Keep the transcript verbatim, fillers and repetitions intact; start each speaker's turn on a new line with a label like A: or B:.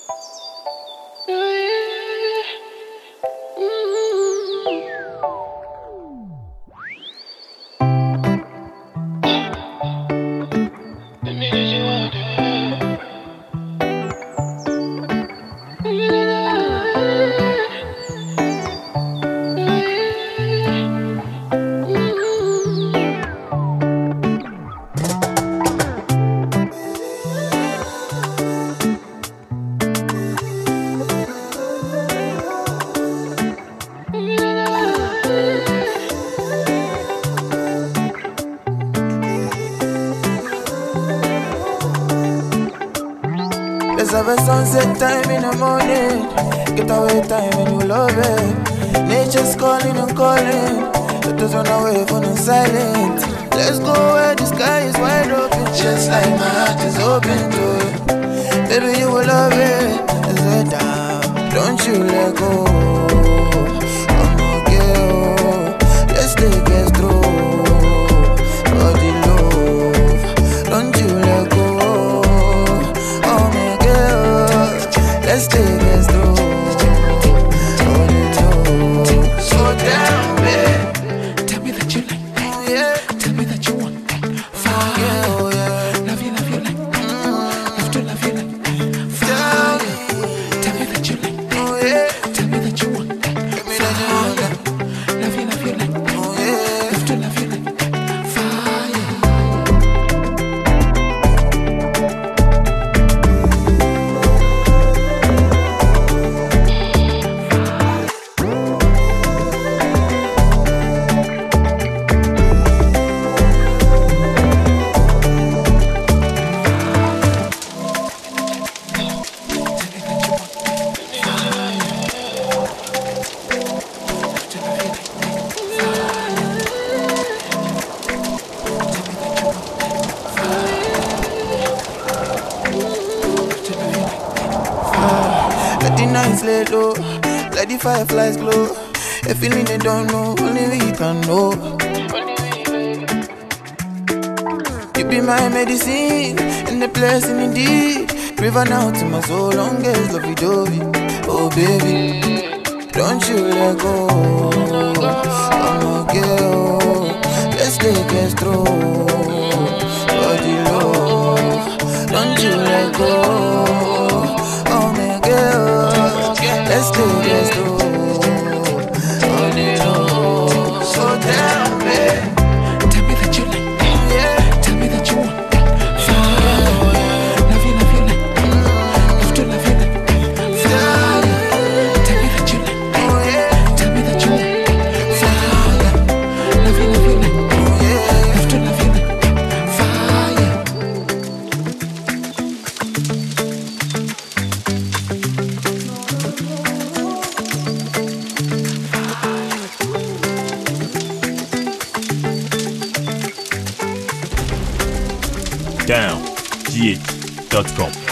A: Let's have a sunset time in the morning. Get away time and you love it. Nature's calling and calling. Let us run away from the silent. Let's go where the sky is wide open. Just like my heart is open to it. Baby, you will love it. Let's let down. Don't you let go. I'm okay. Let's take it through. For the love. Don't you let go. Let's take us through. Oh, no. So down, babe.
B: Tell me that you like that.
A: Oh, yeah.
B: Tell me that you want that. Fire.
A: Oh, yeah.
B: Love you, love you like that. Mm. Love to love you like that. Fire. Tell me that you like that.
A: Oh, yeah.
B: Tell me that you want that.
A: Tell me that you want that.
B: Love you, love you like that.
A: Oh, yeah.
B: Love to love you like that. Fire.
A: Let the nights lay low, let the fireflies glow. A feeling they don't know, only we can know. You be my medicine, and the blessing indeed. River now to my soul, longest love you dovey. Oh baby, don't you let go. I'm okay, oh. Let's take us through. For the love, don't you let go. Let's do this, do oh, no. So down, babe.
B: Tell me that you like that.
A: Yeah.
B: Tell me that you want that. Fire. Love you, love you like that. Love to love you like that. Fire. Tell me that you like that.
A: Oh, yeah.
B: Tell me that you want that. Fire. Love you, love you like that.
A: Oh, yeah.
B: Love to love you like that. Fire.
C: down g eight dot com